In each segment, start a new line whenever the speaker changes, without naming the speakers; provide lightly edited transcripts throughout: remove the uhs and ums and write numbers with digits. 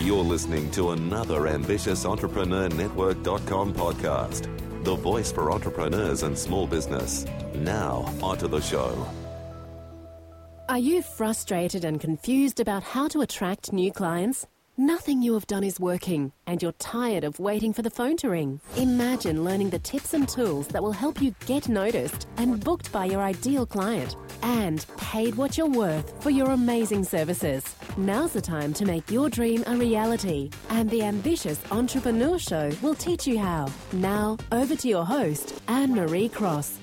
You're listening to another Ambitious Entrepreneur Network.com podcast, the voice for entrepreneurs and small business. Now, onto the show.
Are you frustrated and confused about how to attract new clients? Nothing you have done is working, and you're tired of waiting for the phone to ring. Imagine learning the tips and tools that will help you get noticed and booked by your ideal client, and paid what you're worth for your amazing services. Now's the time to make your dream a reality, and the Ambitious Entrepreneur Show will teach you how. Now, over to your host, Anne-Marie Cross.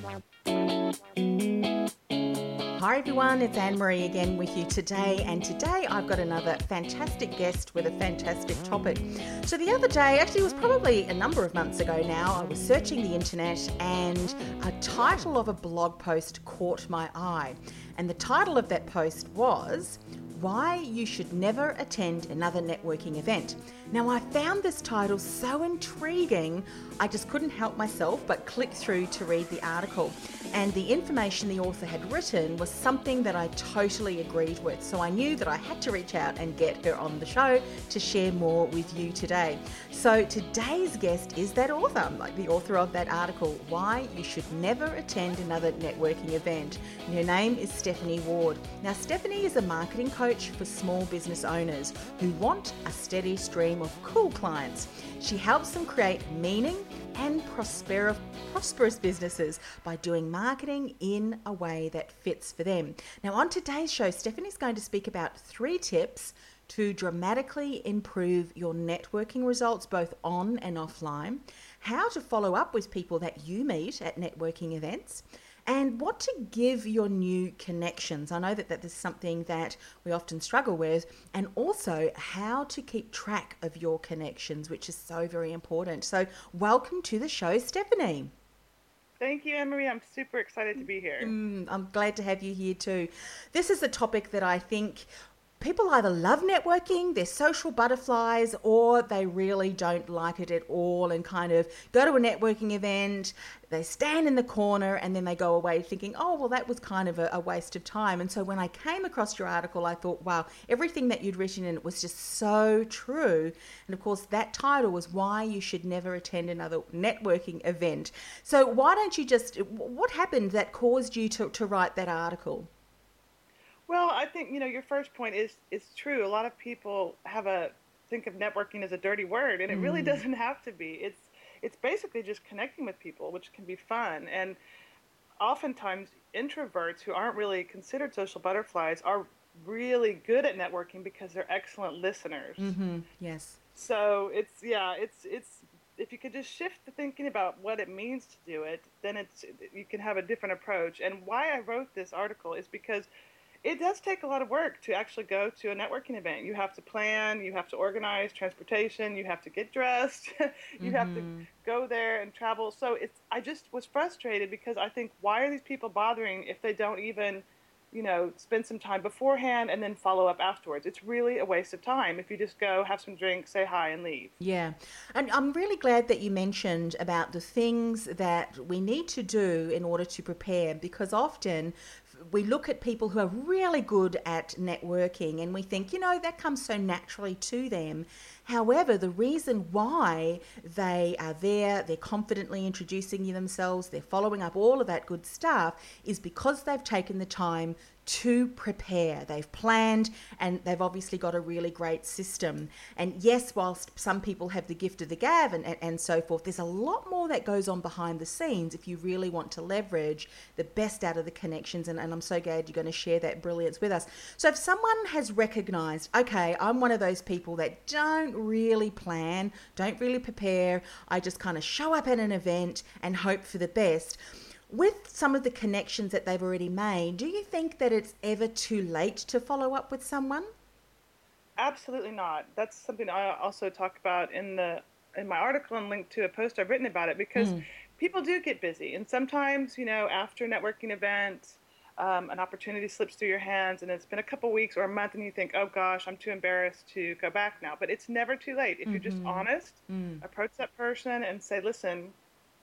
Hi everyone, it's Anne-Marie again with you today, and today I've got another fantastic guest with a fantastic topic. So the other day, actually it was probably a number of months ago now, I was searching the internet and a title of a blog post caught my eye. And the title of that post was, Why You Should Never Attend Another Networking Event. Now I found this title so intriguing, I just couldn't help myself but click through to read the article. And the information the author had written was something that I totally agreed with. So I knew that I had to reach out and get her on the show to share more with you today. So today's guest is that author, like the author of that article, Why You Should Never Attend Another Networking Event. And her name is Stephanie Ward. Now Stephanie is a marketing coach for small business owners who want a steady stream of cool clients. She helps them create meaning and prosperous businesses by doing marketing in a way that fits for them. Now on today's show, Stephanie's going to speak about 3 tips to dramatically improve your networking results both on and offline, how to follow up with people that you meet at networking events, and what to give your new connections. I know that is something that we often struggle with, and also how to keep track of your connections, which is so very important. So welcome to the show, Stephanie.
Thank you, Anne-Marie. I'm super excited to be here.
I'm glad to have you here too. This is a topic that I think people either love networking, they're social butterflies, or they really don't like it at all and kind of go to a networking event, they stand in the corner and then they go away thinking, oh, well, that was kind of a waste of time. And so when I came across your article, I thought, wow, everything that you'd written in it was just so true. And of course, that title was Why You Should Never Attend Another Networking Event. So why don't you what happened that caused you to write that article?
Well, I think, your first point is true. A lot of people think of networking as a dirty word, and it really doesn't have to be. It's basically just connecting with people, which can be fun. And oftentimes introverts who aren't really considered social butterflies are really good at networking because they're excellent listeners.
Mm-hmm. Yes.
So it's if you could just shift the thinking about what it means to do it, then you can have a different approach. And why I wrote this article is because it does take a lot of work to actually go to a networking event. You have to plan, you have to organize transportation, you have to get dressed, you have to go there and travel. So I just was frustrated because I think, why are these people bothering if they don't even, spend some time beforehand and then follow up afterwards? It's really a waste of time if you just go, have some drinks, say hi, and leave.
Yeah. And I'm really glad that you mentioned about the things that we need to do in order to prepare, because often we look at people who are really good at networking and we think, that comes so naturally to them. However, the reason why they are there, they're confidently introducing themselves, they're following up all of that good stuff, is because they've taken the time to prepare. They've planned, and they've obviously got a really great system. And yes, whilst some people have the gift of the gab and so forth, there's a lot more that goes on behind the scenes if you really want to leverage the best out of the connections. And I'm so glad you're going to share that brilliance with us. So if someone has recognized, okay, I'm one of those people that don't really plan, don't really prepare, I just kind of show up at an event and hope for the best. With some of the connections that they've already made, do you think that it's ever too late to follow up with someone?
Absolutely not. That's something I also talk about in my article and link to a post I've written about it, because people do get busy. And sometimes, after a networking event, an opportunity slips through your hands and it's been a couple weeks or a month and you think, oh gosh, I'm too embarrassed to go back now. But it's never too late. If you're just honest, approach that person and say, listen,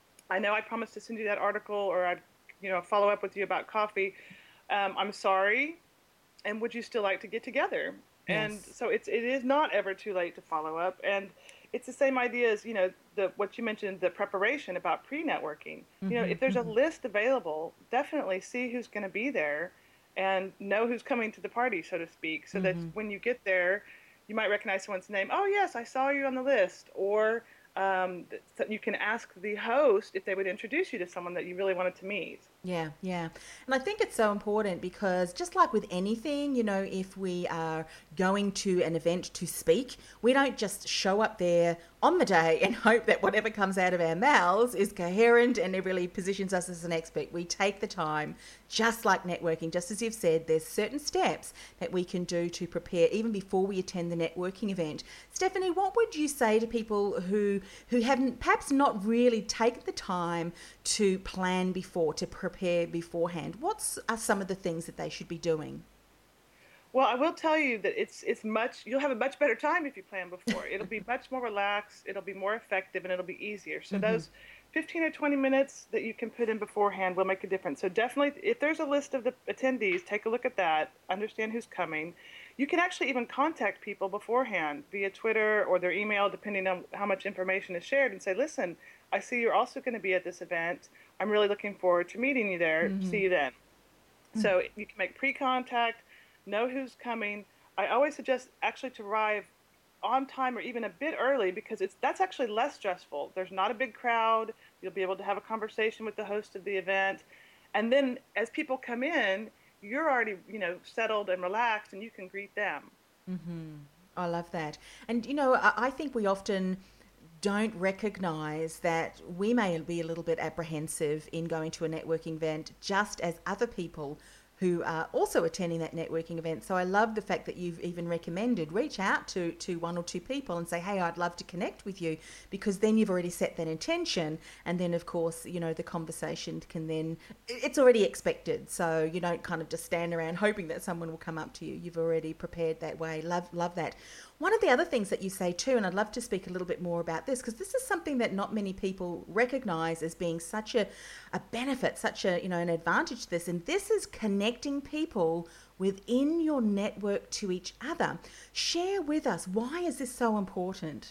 I know I promised to send you that article, or I'd, follow up with you about coffee. I'm sorry. And would you still like to get together? And
Yes.
so it is not ever too late to follow up. And it's the same idea as, the what you mentioned, the preparation about pre-networking. If there's a list available, definitely see who's going to be there and know who's coming to the party, so to speak, so that when you get there, you might recognize someone's name. Oh, yes, I saw you on the list. Or so you can ask the host if they would introduce you to someone that you really wanted to meet.
Yeah, yeah. And I think it's so important because just like with anything, if we are going to an event to speak, we don't just show up there on the day and hope that whatever comes out of our mouths is coherent and it really positions us as an expert. We take the time, just like networking, just as you've said, there's certain steps that we can do to prepare even before we attend the networking event. Stephanie, what would you say to people who haven't perhaps not really taken the time to plan before, to prepare beforehand? What are some of the things that they should be doing?
Well, I will tell you that you'll have a much better time if you plan before. It'll be much more relaxed, it'll be more effective, and it'll be easier. So those 15 or 20 minutes that you can put in beforehand will make a difference. So definitely, if there's a list of the attendees, take a look at that, understand who's coming. You can actually even contact people beforehand via Twitter or their email, depending on how much information is shared, and say, listen, I see you're also going to be at this event. I'm really looking forward to meeting you there. See you then. So you can make pre-contact, know who's coming. I always suggest actually to arrive on time or even a bit early because that's actually less stressful. There's not a big crowd. You'll be able to have a conversation with the host of the event. And then as people come in, you're already, settled and relaxed and you can greet them.
I love that. And, I think we often don't recognize that we may be a little bit apprehensive in going to a networking event just as other people who are also attending that networking event. So I love the fact that you've even recommended reach out to one or two people and say, hey, I'd love to connect with you, because then you've already set that intention. And then, of course, the conversation can then, it's already expected. So you don't kind of just stand around hoping that someone will come up to you. You've already prepared that way. Love that. One of the other things that you say too, and I'd love to speak a little bit more about this, because this is something that not many people recognize as being such a benefit, such a, an advantage to this. And this is connecting people within your network to each other. Share with us, why is this so important?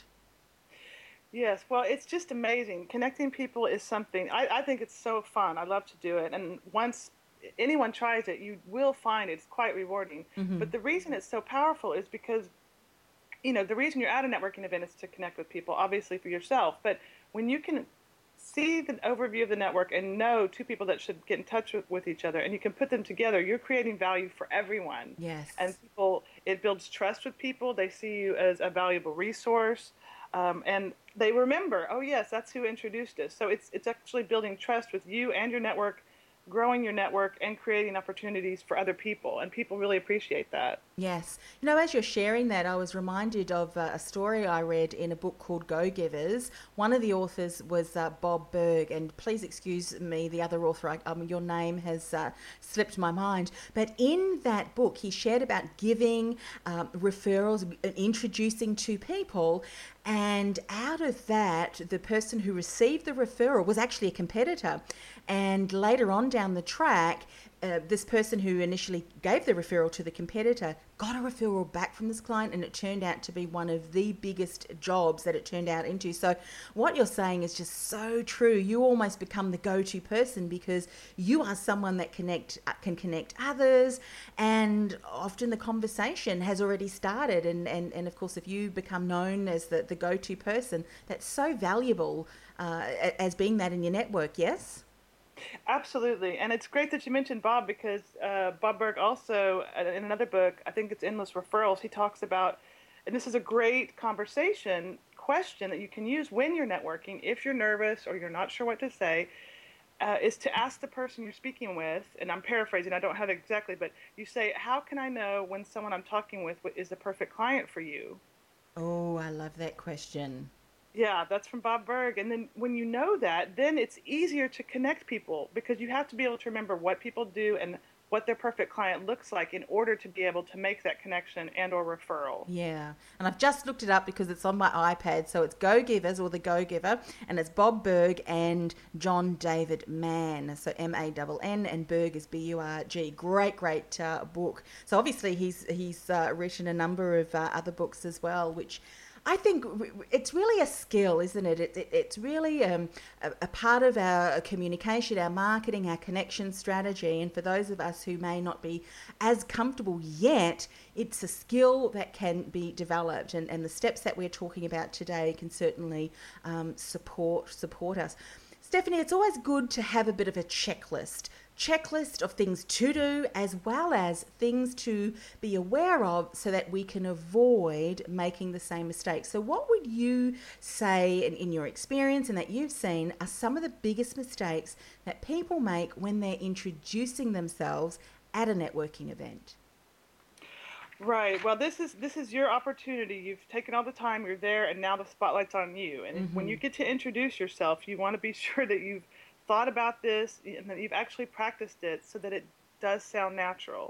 Yes, well, it's just amazing. Connecting people is something, I think it's so fun. I love to do it. And once anyone tries it, you will find it's quite rewarding. But the reason it's so powerful is because the reason you're at a networking event is to connect with people, obviously for yourself. But when you can see the overview of the network and know two people that should get in touch with each other and you can put them together, you're creating value for everyone.
Yes.
And it builds trust with people. They see you as a valuable resource. And they remember, oh, yes, that's who introduced us. So it's actually building trust with you and your network, growing your network and creating opportunities for other people. And people really appreciate that.
Yes. As you're sharing that, I was reminded of a story I read in a book called Go Givers. One of the authors was Bob Burg, and please excuse me, the other author, your name has slipped my mind. But in that book, he shared about giving referrals, introducing to people. And out of that, the person who received the referral was actually a competitor. And later on down the track, this person who initially gave the referral to the competitor got a referral back from this client, and it turned out to be one of the biggest jobs that it turned out into. So what you're saying is just so true. You almost become the go-to person because you are someone that can connect others, and often the conversation has already started. And of course, if you become known as the go-to person, that's so valuable as being that in your network, yes?
Absolutely. And it's great that you mentioned Bob because Bob Burg also, in another book, I think it's Endless Referrals, he talks about, and this is a great question that you can use when you're networking, if you're nervous or you're not sure what to say, is to ask the person you're speaking with, and I'm paraphrasing, I don't have it exactly, but you say, how can I know when someone I'm talking with is the perfect client for you?
Oh, I love that question.
Yeah, that's from Bob Burg. And then when you know that, then it's easier to connect people because you have to be able to remember what people do and what their perfect client looks like in order to be able to make that connection and or referral.
Yeah. And I've just looked it up because it's on my iPad. So it's Go Givers, or The Go Giver, and it's Bob Burg and John David Mann. So Mann, and Burg is Burg. Great book. So obviously he's written a number of other books as well, which I think it's really a skill, isn't it? It's really a part of our communication, our marketing, our connection strategy. And for those of us who may not be as comfortable yet, it's a skill that can be developed. And the steps that we're talking about today can certainly support us. Stephanie, it's always good to have a bit of a checklist of things to do, as well as things to be aware of, so that we can avoid making the same mistakes. So what would you say, in your experience and that you've seen, are some of the biggest mistakes that people make when they're introducing themselves at a networking event?
Right. Well, this is your opportunity. You've taken all the time, you're there, and now the spotlight's on you. And when you get to introduce yourself, you want to be sure that you've thought about this and that you've actually practiced it so that it does sound natural.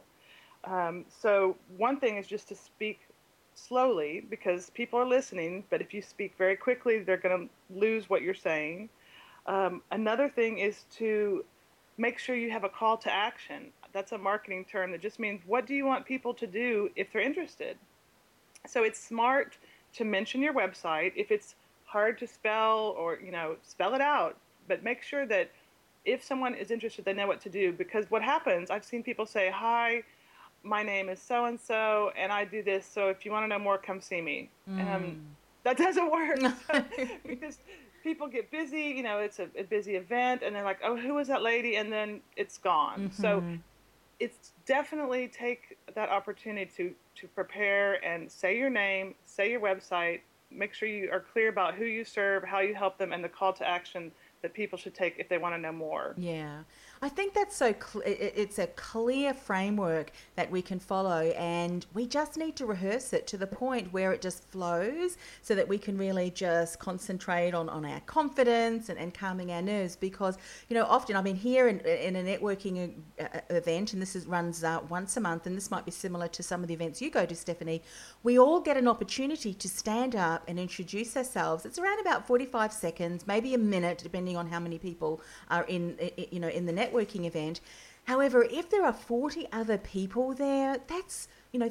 So one thing is just to speak slowly, because people are listening, but if you speak very quickly, they're going to lose what you're saying. Another thing is to make sure you have a call to action. That's a marketing term that just means, what do you want people to do if they're interested? So it's smart to mention your website. If it's hard to spell, or, spell it out, but make sure that if someone is interested, they know what to do. Because what happens, I've seen people say, "Hi, my name is so-and-so, and I do this. So if you want to know more, come see me." That doesn't work. Because people get busy, it's a busy event, and they're like, "Oh, who was that lady?" And then it's gone. So it's definitely take that opportunity to prepare and say your name, say your website, make sure you are clear about who you serve, how you help them, and the call to action that people should take if they want to know more.
Yeah, I think that's so it's a clear framework that we can follow, and we just need to rehearse it to the point where it just flows, so that we can really just concentrate on our confidence and calming our nerves. Because often, I mean, here in a networking event, and this runs once a month, and this might be similar to some of the events you go to, Stephanie, we all get an opportunity to stand up and introduce ourselves. It's around about 45 seconds, maybe a minute, depending on how many people are in the networking event. However, if there are 40 other people there, that's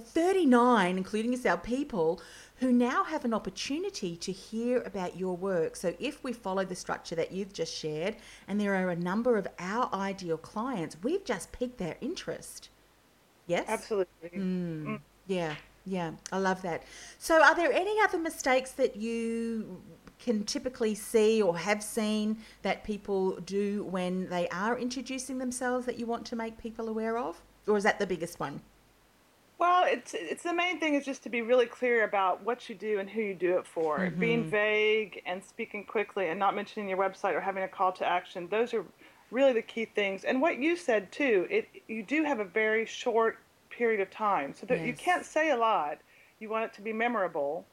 39, including yourself, people who now have an opportunity to hear about your work. So if we follow the structure that you've just shared, and there are a number of our ideal clients, we've just piqued their interest. Yes?
Absolutely.
Yeah, I love that. So are there any other mistakes that you can typically see or have seen that people do when they are introducing themselves that you want to make people aware of? Or is that the biggest one?
Well, it's the main thing is just to be really clear about what you do and who you do it for. Being vague and speaking quickly and not mentioning your website or having a call to action, those are really the key things. And what you said too, you do have a very short period of time, so that you can't say a lot. You want it to be memorable.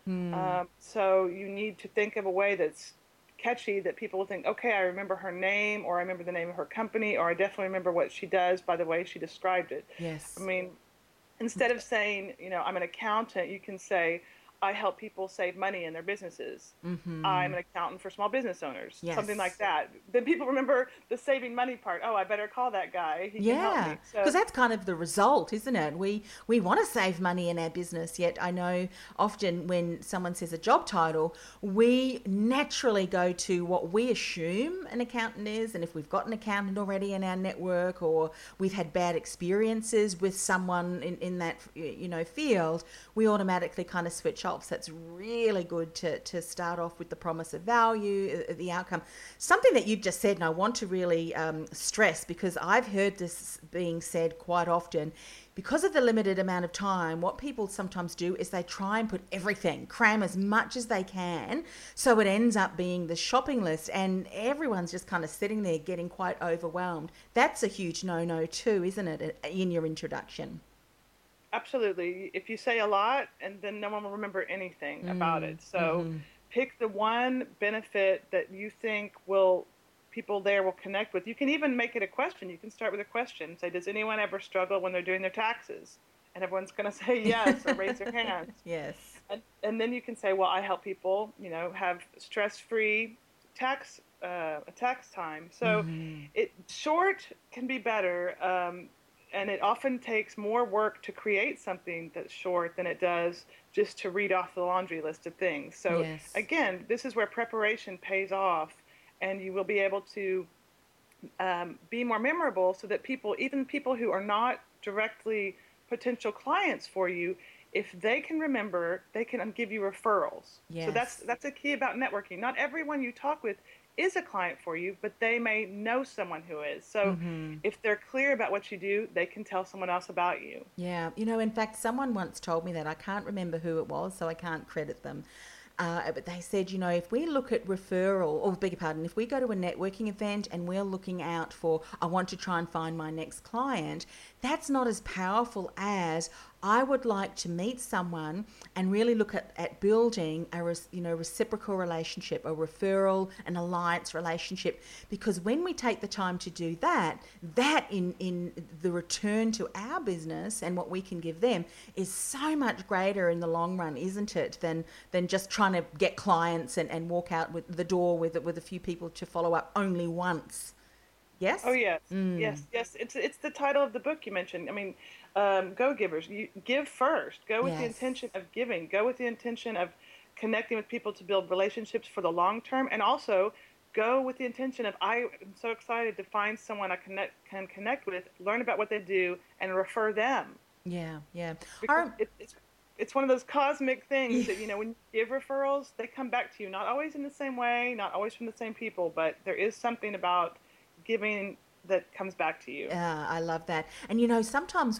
So you need to think of a way that's catchy, that people will think, okay, I remember her name, or I remember the name of her company, or I definitely remember what she does by the way she described it.
Yes.
I mean, instead of saying, I'm an accountant, you can say, I help people save money in their businesses. I'm an accountant for small business owners.
Yes.
Something like that. Then people remember the saving money part. Oh, I better call that guy. He can help me.
Because that's kind of the result, isn't it? We want to save money in our business, yet I know often when someone says a job title, we naturally go to what we assume an accountant is. And if we've got an accountant already in our network, or we've had bad experiences with someone in that field, we automatically kind of switch off. So it's really good to start off with the promise of value, the outcome. Something that you've just said, and I want to really stress, because I've heard this being said quite often, because of the limited amount of time, what people sometimes do is they try and put everything, cram as much as they can, so it ends up being the shopping list, and everyone's just kind of sitting there getting quite overwhelmed. That's a huge no-no too, isn't it, in your introduction?
Absolutely. If you say a lot, and then no one will remember anything about it. So pick the one benefit that you think will people there will connect with. You can even make it a question. You can start with a question. Say, does anyone ever struggle when they're doing their taxes? And everyone's going to say yes or raise their hands.
Yes.
And then you can say, well, I help people, have stress-free tax time. So short can be better. And it often takes more work to create something that's short than it does just to read off the laundry list of things. So
Yes.
again, this is where preparation pays off, and you will be able to be more memorable, so that even people who are not directly potential clients for you, if they can remember, they can give you referrals.
Yes.
So that's a key about networking. Not everyone you talk with is a client for you, but they may know someone who is. So if they're clear about what you do, they can tell someone else about you.
Yeah. In fact, someone once told me that. I can't remember who it was, so I can't credit them. But they said, if we look at referral, or beg your pardon, if we go to a networking event and we're looking out for, I want to try and find my next client, that's not as powerful as I would like to meet someone and really look at building a reciprocal relationship, a referral, an alliance relationship. Because when we take the time to do that in the return to our business and what we can give them is so much greater in the long run, isn't it, than just trying to get clients and walk out with the door with a few people to follow up only once. Yes?
Oh, yes. Yes. It's the title of the book you mentioned. I mean, Go Givers. You give first. Go with the intention of giving. Go with the intention of connecting with people to build relationships for the long term. And also go with the intention of, I am so excited to find someone I can connect with, learn about what they do, and refer them.
Yeah.
Because it's one of those cosmic things that, when you give referrals, they come back to you, not always in the same way, not always from the same people, but there is something about giving that comes back to you.
I love that. And sometimes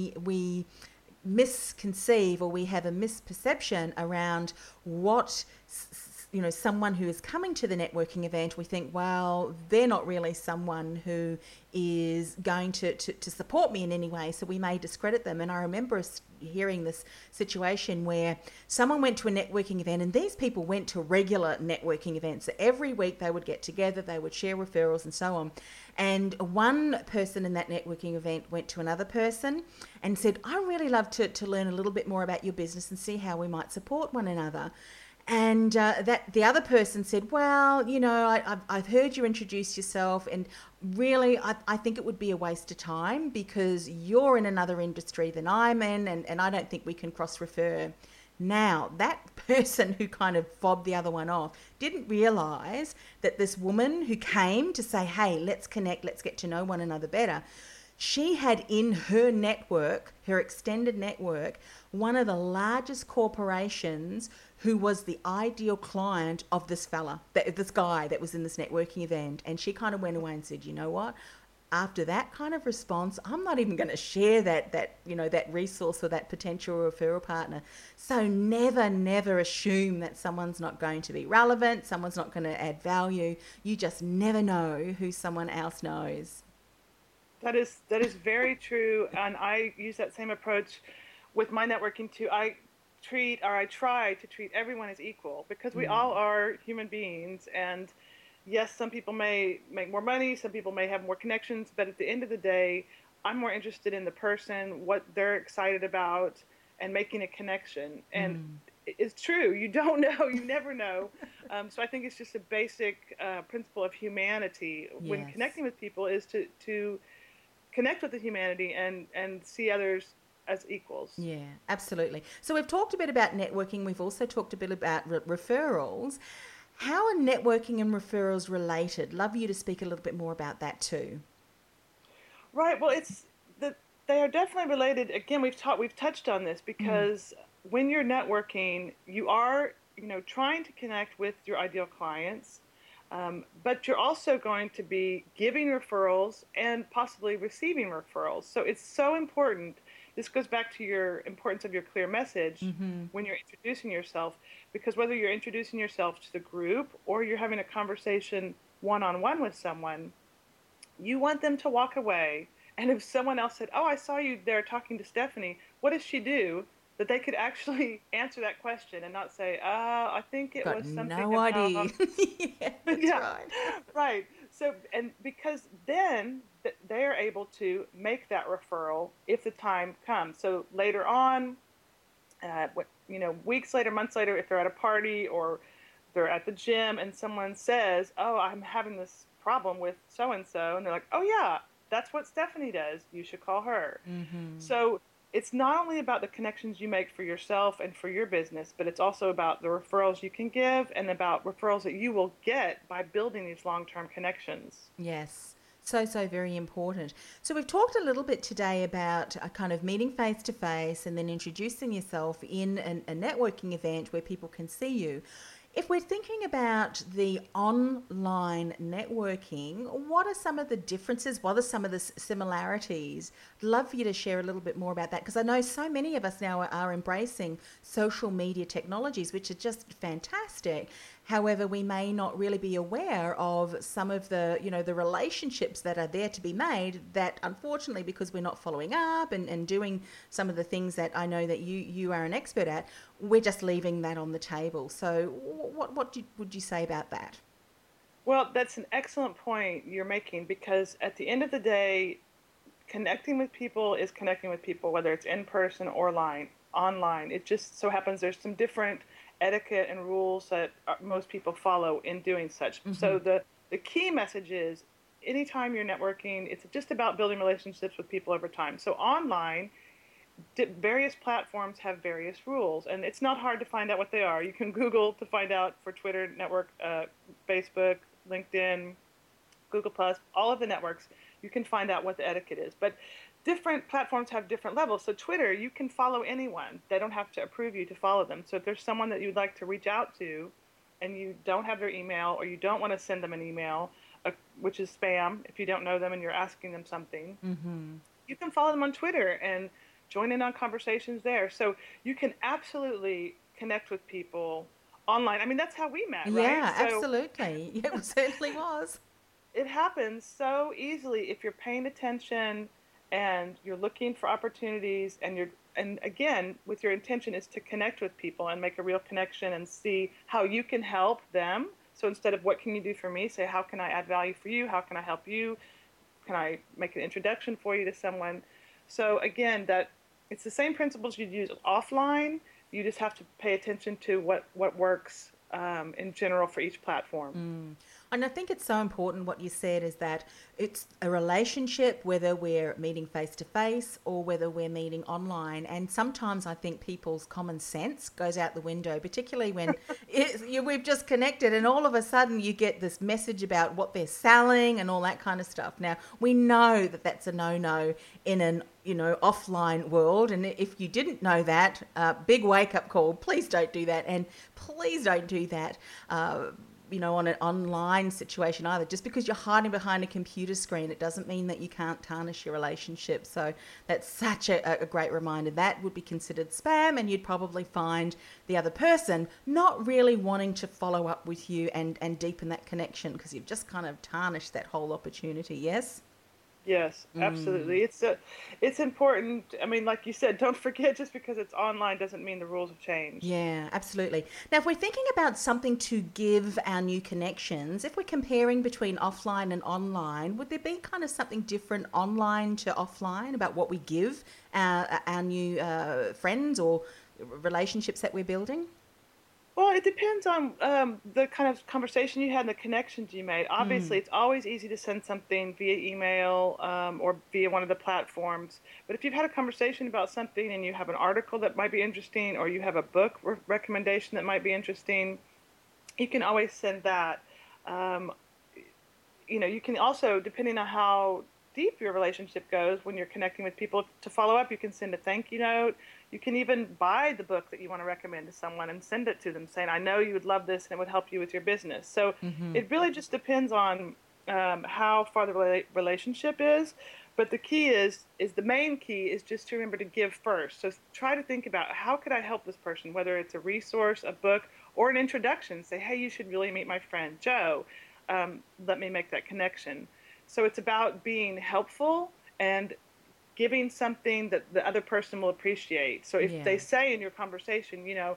we misconceive, or we have a misperception around what someone who is coming to the networking event. We think, well, they're not really someone who is going to support me in any way, so we may discredit them. And I remember hearing this situation where someone went to a networking event, and these people went to regular networking events. So every week they would get together, they would share referrals and so on. And one person in that networking event went to another person and said, I really love to learn a little bit more about your business and see how we might support one another. And that the other person said, well, I've heard you introduce yourself, and really I think it would be a waste of time because you're in another industry than I'm in, and I don't think we can cross-refer. Now, that person who kind of fobbed the other one off didn't realize that this woman who came to say, hey, let's connect, let's get to know one another better, she had in her network, her extended network, one of the largest corporations who was the ideal client of this guy that was in this networking event. And she kind of went away and said, you know what? After that kind of response, I'm not even going to share that resource or that potential referral partner. So never assume that someone's not going to be relevant, someone's not going to add value. You just never know who someone else knows.
That is very true, and I use that same approach with my networking too. I try to treat everyone as equal, because we all are human beings, and yes, some people may make more money, some people may have more connections, but at the end of the day, I'm more interested in the person, what they're excited about, and making a connection. And it's true, you don't know, you never know. So I think it's just a basic principle of humanity when connecting with people, is to connect with the humanity and see others as equals.
Yeah, absolutely. So we've talked a bit about networking. We've also talked a bit about referrals. How are networking and referrals related? Love you to speak a little bit more about that too.
Right. Well, they are definitely related. Again, we've touched on this, because when you're networking, you are trying to connect with your ideal clients. But you're also going to be giving referrals and possibly receiving referrals. So it's so important. This goes back to your importance of your clear message when you're introducing yourself, because whether you're introducing yourself to the group or you're having a conversation one-on-one with someone, you want them to walk away. And if someone else said, oh, I saw you there talking to Stephanie, what does she do? That they could actually answer that question and not say, I think it was something
no idea.
Yeah, right. So, and because then they're able to make that referral if the time comes. So later on, weeks later, months later, if they're at a party or they're at the gym and someone says, "Oh, I'm having this problem with so and so," and they're like, "Oh yeah, that's what Stephanie does. You should call her." So it's not only about the connections you make for yourself and for your business, but it's also about the referrals you can give and about referrals that you will get by building these long-term connections.
Yes. So, so very important. So, we've talked a little bit today about a kind of meeting face to face and then introducing yourself in a networking event where people can see you. If we're thinking about the online networking, what are some of the differences? What are some of the similarities? I'd love for you to share a little bit more about that, because I know so many of us now are embracing social media technologies, which are just fantastic. However, we may not really be aware of some of the, the relationships that are there to be made that, unfortunately, because we're not following up and doing some of the things that I know that you are an expert at, we're just leaving that on the table. So what would you say about that?
Well, that's an excellent point you're making, because at the end of the day, connecting with people is connecting with people, whether it's in person or online. It just so happens there's some different etiquette and rules that most people follow in doing such. So the key message is, anytime you're networking, it's just about building relationships with people over time. So online, various platforms have various rules, and it's not hard to find out what they are. You can Google to find out for Twitter network, Facebook, LinkedIn, Google Plus, all of the networks. You can find out what the etiquette is. But different platforms have different levels. So Twitter, you can follow anyone. They don't have to approve you to follow them. So if there's someone that you'd like to reach out to and you don't have their email, or you don't want to send them an email, which is spam, if you don't know them and you're asking them something, you can follow them on Twitter and join in on conversations there. So you can absolutely connect with people online. I mean, that's how we met, right?
Yeah,
So
absolutely. It certainly was.
it happens so easily if you're paying attention and you're looking for opportunities, and again, with your intention is to connect with people and make a real connection and see how you can help them. So instead of what can you do for me, say how can I add value for you? How can I help you? Can I make an introduction for you to someone? So again, that it's the same principles you'd use offline. You just have to pay attention to what works in general for each platform.
And I think it's so important what you said, is that it's a relationship, whether we're meeting face to face or whether we're meeting online. And sometimes I think people's common sense goes out the window, particularly when we've just connected and all of a sudden you get this message about what they're selling and all that kind of stuff. Now, we know that that's a no-no in an offline world. And if you didn't know that, big wake-up call. Please don't do that. And please don't do that on an online situation either. Just because you're hiding behind a computer screen, it doesn't mean that you can't tarnish your relationship. So that's such a great reminder. That would be considered spam, and you'd probably find the other person not really wanting to follow up with you and deepen that connection, because you've just kind of tarnished that whole opportunity. Yes?
Yes, absolutely. It's important. I mean, like you said, don't forget, just because it's online doesn't mean the rules have changed.
Yeah, absolutely. Now, if we're thinking about something to give our new connections, if we're comparing between offline and online, would there be kind of something different online to offline about what we give our new friends or relationships that we're building?
Well, it depends on the kind of conversation you had and the connections you made. Obviously, it's always easy to send something via email or via one of the platforms. But if you've had a conversation about something and you have an article that might be interesting, or you have a book recommendation that might be interesting, you can always send that. You can also, depending on how deep your relationship goes when you're connecting with people, to follow up, you can send a thank you note. You can even buy the book that you want to recommend to someone and send it to them saying, I know you would love this and it would help you with your business. So it really just depends on how far the relationship is. But the main key is just to remember to give first. So try to think about, how could I help this person, whether it's a resource, a book, or an introduction. Say, hey, you should really meet my friend Joe. Let me make that connection. So it's about being helpful and giving something that the other person will appreciate. So if they say in your conversation,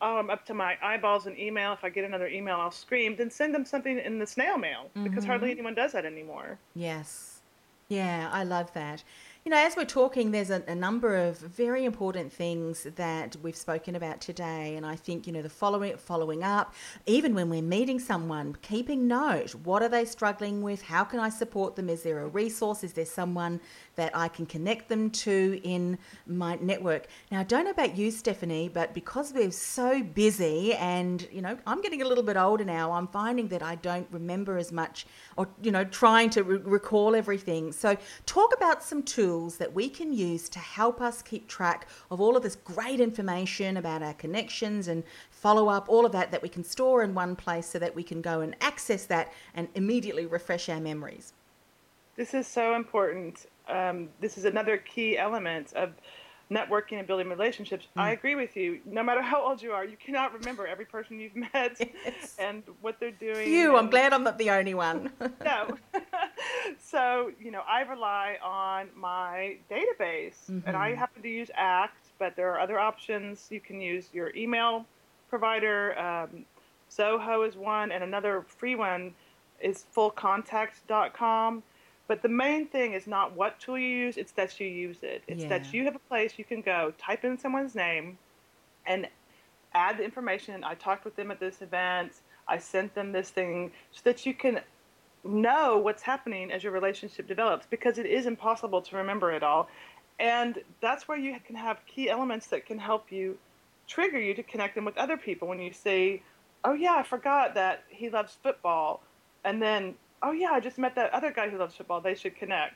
oh, I'm up to my eyeballs in email. If I get another email, I'll scream. Then send them something in the snail mail because hardly anyone does that anymore.
Yes. Yeah, I love that. You know, as we're talking, there's a number of very important things that we've spoken about today. And I think, you know, the following up, even when we're meeting someone, keeping note, what are they struggling with? How can I support them? Is there a resource? Is there someone that I can connect them to in my network? Now, I don't know about you, Stephanie, but because we're so busy and, you know, I'm getting a little bit older now, I'm finding that I don't remember as much or, you know, trying to recall everything. So talk about some tools that we can use to help us keep track of all of this great information about our connections and follow up, all of that we can store in one place so that we can go and access that and immediately refresh our memories.
This is so important. This is another key element of networking and building relationships. I agree with you. No matter how old you are, you cannot remember every person you've met and what they're doing.
Phew, I'm glad I'm not the only one.
No. So, you know, I rely on my database and I happen to use ACT, but there are other options. You can use your email provider. Zoho is one, and another free one is fullcontact.com. But the main thing is not what tool you use, it's that you use it. It's that you have a place you can go, type in someone's name, and add the information. I talked with them at this event. I sent them this thing so that you can know what's happening as your relationship develops, because it is impossible to remember it all. And that's where you can have key elements that can help you, trigger you to connect them with other people. When you say, oh yeah, I forgot that he loves football. And then, oh yeah, I just met that other guy who loves football. They should connect.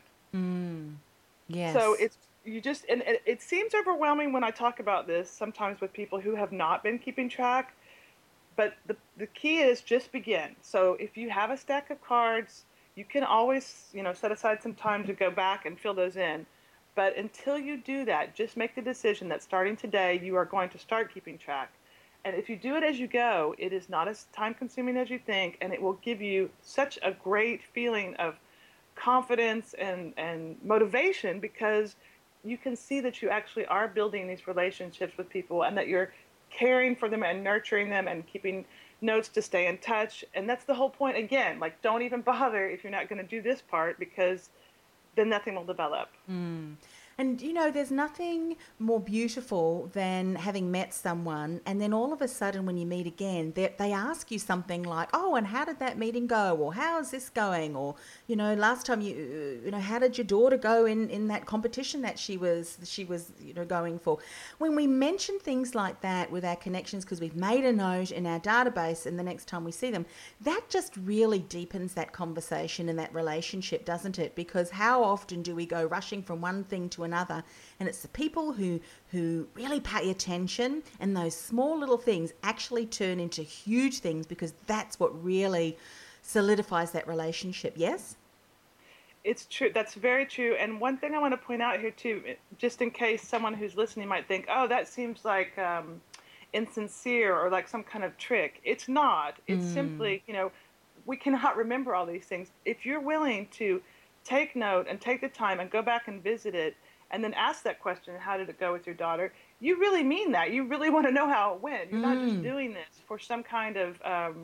Yes.
So and it seems overwhelming when I talk about this sometimes with people who have not been keeping track. But the key is just begin. So if you have a stack of cards, you can always, you know, set aside some time to go back and fill those in. But until you do that, just make the decision that starting today, you are going to start keeping track. And if you do it as you go, it is not as time consuming as you think, and it will give you such a great feeling of confidence and motivation, because you can see that you actually are building these relationships with people and that you're caring for them and nurturing them and keeping notes to stay in touch. And that's the whole point. Again, like, don't even bother if you're not going to do this part, because then nothing will develop.
And, you know, there's nothing more beautiful than having met someone and then all of a sudden when you meet again, they ask you something like, oh, and how did that meeting go? Or how is this going? Or, you know, last time you know, how did your daughter go in that competition that she was, you know, going for? When we mention things like that with our connections, because we've made a note in our database and the next time we see them, that just really deepens that conversation and that relationship, doesn't it? Because how often do we go rushing from one thing to another, and it's the people who really pay attention, and those small little things actually turn into huge things, because that's what really solidifies that relationship. Yes,
it's true. That's very true. And one thing I want to point out here too, just in case someone who's listening might think, oh, that seems like insincere or like some kind of trick. It's not. It's simply, you know, we cannot remember all these things. If you're willing to take note and take the time and go back and visit it, and then ask that question, how did it go with your daughter? You really mean that. You really want to know how it went. You're not just doing this for some kind of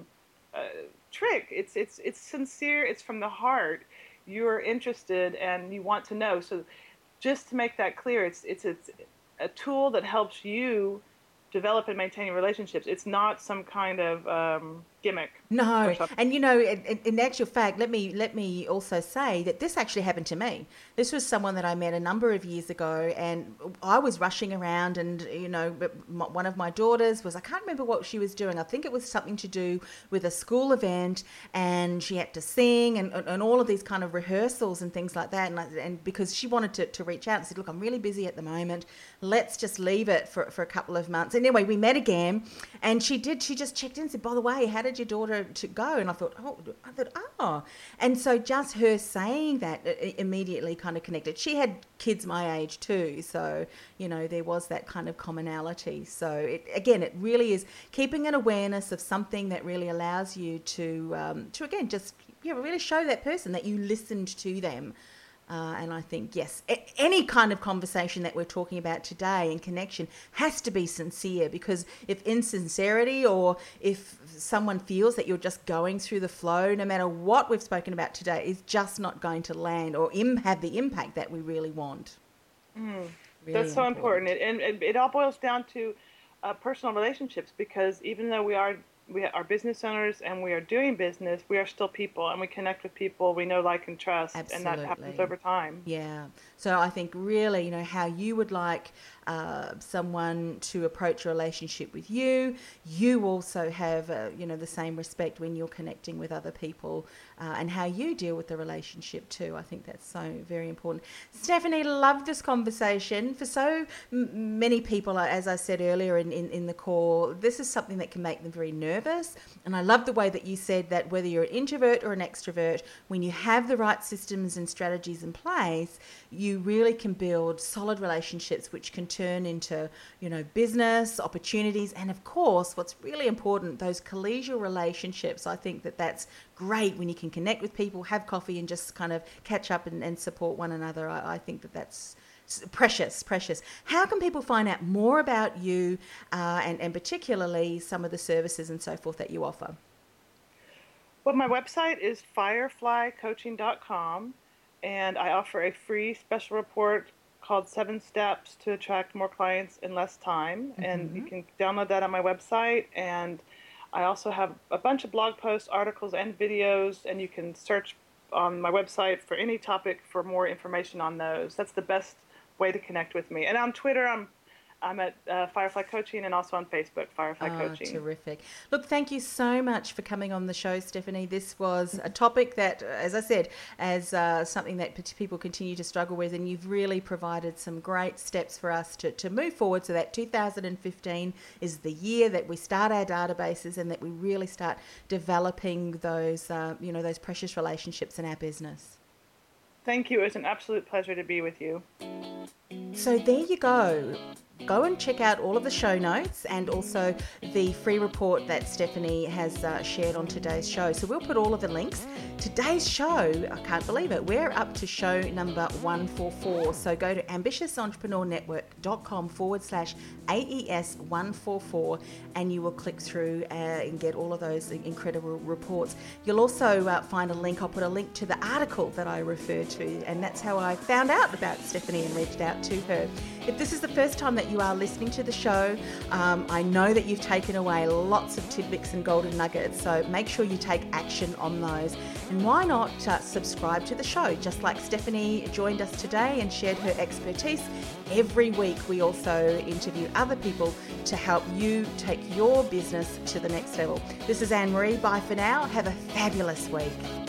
trick. It's sincere. It's from the heart. You're interested and you want to know. So just to make that clear, it's a tool that helps you develop and maintain relationships. It's not some kind of gimmick.
No, and you know, in actual fact, let me also say that this actually happened to me. This was someone that I met a number of years ago, and I was rushing around, and you know, one of my daughters was, I can't remember what she was doing. I think it was something to do with a school event, and she had to sing and all of these kind of rehearsals and things like that. And because she wanted to reach out and said, look, I'm really busy at the moment. Let's just leave it for a couple of months. And anyway, we met again, and she just checked in and said, by the way, how did your daughter to go? And I thought, oh. And so just her saying that immediately kind of connected. She had kids my age too. So, you know, there was that kind of commonality. So it really is keeping an awareness of something that really allows you to again, just, you know, really show that person that you listened to them. And I think, yes, any kind of conversation that we're talking about today and connection has to be sincere, because if insincerity, or if someone feels that you're just going through the flow, no matter what we've spoken about today, is just not going to land or have the impact that we really want. Really
That's so important. And it all boils down to personal relationships, because even though we are business owners and we are doing business, we are still people, and we connect with people we know, like, and trust.
Absolutely.
And that happens over time.
Yeah. So I think really, how you would like someone to approach a relationship with you, you also have, the same respect when you're connecting with other people, and how you deal with the relationship too. I think that's so very important. Stephanie, love this conversation. For so many people, as I said earlier in the call, this is something that can make them very nervous. And I love the way that you said that whether you're an introvert or an extrovert, when you have the right systems and strategies in place, you really can build solid relationships which can turn into, business opportunities. And of course, what's really important, those collegial relationships. I think that's great when you can connect with people, have coffee, and just kind of catch up and support one another. I think that's precious. How can people find out more about you, and particularly some of the services and so forth that you offer?
Well, my website is fireflycoaching.com, and I offer a free special report called 7 Steps to Attract More Clients in Less Time. And you can download that on my website. And I also have a bunch of blog posts, articles, and videos, and you can search on my website for any topic for more information on those. That's the best way to connect with me. And on Twitter, I'm at Firefly Coaching, and also on Facebook, Firefly Coaching.
Terrific. Look, thank you so much for coming on the show, Stephanie. This was a topic that, as I said, as something that people continue to struggle with, and you've really provided some great steps for us to move forward, so that 2015 is the year that we start our databases and that we really start developing those, those precious relationships in our business.
Thank you. It was an absolute pleasure to be with you.
So there you go. Go and check out all of the show notes and also the free report that Stephanie has shared on today's show. So we'll put all of the links. Today's show, I can't believe it, we're up to show number 144. So go to ambitiousentrepreneurnetwork.com/AES144 and you will click through and get all of those incredible reports. You'll also find a link. I'll put a link to the article that I referred to, and that's how I found out about Stephanie and reached out to her. If this is the first time that you are listening to the show, I know that you've taken away lots of tidbits and golden nuggets, so make sure you take action on those. And why not subscribe to the show? Just like Stephanie joined us today and shared her expertise, every week we also interview other people to help you take your business to the next level. This is Anne-Marie. Bye for now. Have a fabulous week.